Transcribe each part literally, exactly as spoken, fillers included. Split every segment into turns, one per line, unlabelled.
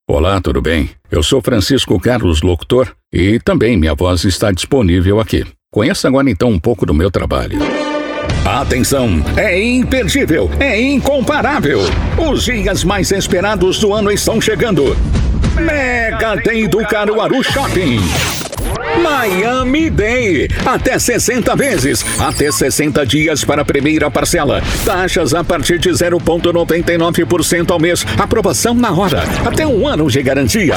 Olá, tudo bem? Eu sou Francisco Carlos, locutor, e também minha voz está disponível aqui. Conheça agora então um pouco do meu trabalho. Atenção, é imperdível, é incomparável. Os dias mais esperados do ano estão chegando. Mega Day do Caruaru Shopping. Miami Day, até sessenta vezes, até sessenta dias para a primeira parcela, taxas a partir de zero vírgula noventa e nove por cento ao mês, aprovação na hora, até um ano de garantia.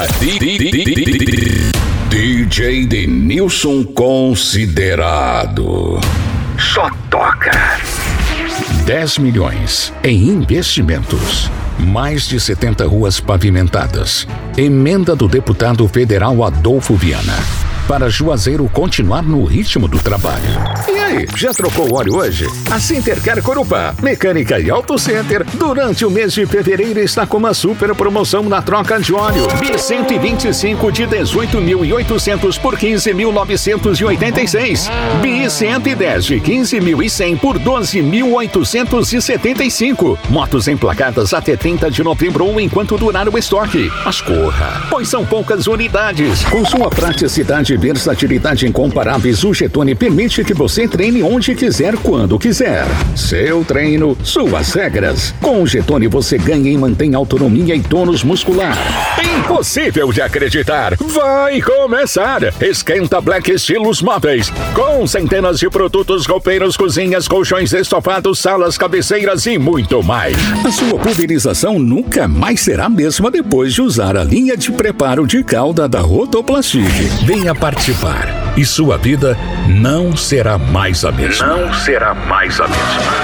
D J Denilson considerado. Só toca. dez milhões em investimentos. Mais de setenta ruas pavimentadas. Emenda do deputado federal Adolfo Viana. Para Juazeiro continuar no ritmo do trabalho. E aí, já trocou o óleo hoje? A Sintercar Corupá, Mecânica e Auto Center, durante o mês de fevereiro está com uma super promoção na troca de óleo. B cento e vinte e cinco de dezoito mil e oitocentos por quinze mil novecentos e oitenta e seis. B cento e dez de quinze mil e cem por doze mil oitocentos e setenta e cinco. Motos emplacadas até trinta de novembro ou enquanto durar o estoque. Mas corra, pois são poucas unidades. Com sua praticidade e versatilidade incomparáveis, o Getone permite que você treine onde quiser, quando quiser. Seu treino, suas regras. Com o Getone você ganha e mantém autonomia e tônus muscular. Impossível de acreditar. Vai começar. Esquenta Black Estilos Móveis. Com centenas de produtos, roupeiros, cozinhas, colchões, estofados, salas, cabeceiras e muito mais. A sua pulverização nunca mais será a mesma depois de usar a linha de preparo de cauda da Rotoplastic. Venha participar e sua vida não será mais a mesma. Não será mais a mesma.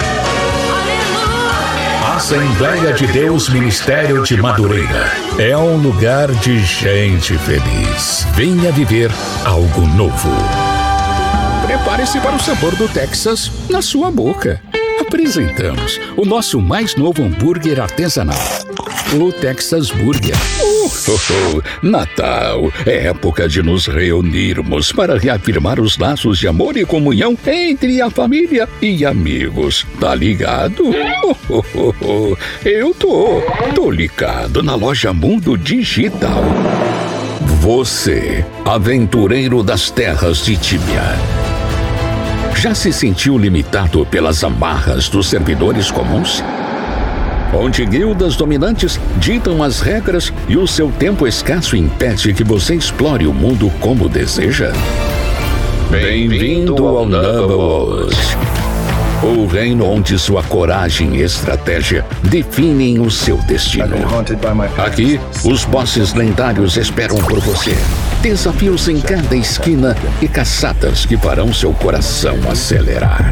Assembleia de Deus Ministério de Madureira é um lugar de gente feliz. Venha viver algo novo. Prepare-se para o sabor do Texas na sua boca. Apresentamos o nosso mais novo hambúrguer artesanal, o Texas Burger. Uh, uh, uh, Natal é época de nos reunirmos para reafirmar os laços de amor e comunhão entre a família e amigos. Tá ligado? Uh, uh, uh, uh. Eu tô, tô ligado na loja Mundo Digital. Você, aventureiro das terras de Tíbia, já se sentiu limitado pelas amarras dos servidores comuns? Onde guildas dominantes ditam as regras e o seu tempo escasso impede que você explore o mundo como deseja? Bem-vindo ao Noble, o reino onde sua coragem e estratégia definem o seu destino. Aqui, os bosses lendários esperam por você. Desafios em cada esquina e caçadas que farão seu coração acelerar.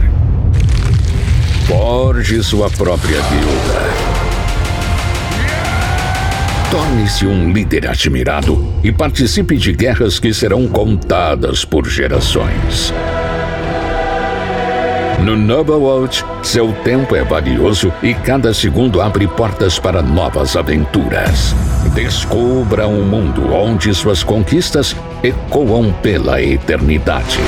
Forge sua própria guilda. Torne-se um líder admirado e participe de guerras que serão contadas por gerações. No Noble World, seu tempo é valioso e cada segundo abre portas para novas aventuras. Descubra um mundo onde suas conquistas ecoam pela eternidade.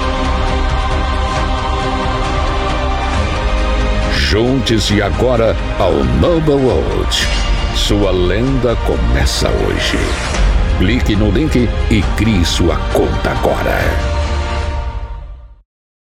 Junte-se agora ao Noble World. Sua lenda começa hoje. Clique no link e crie sua conta agora.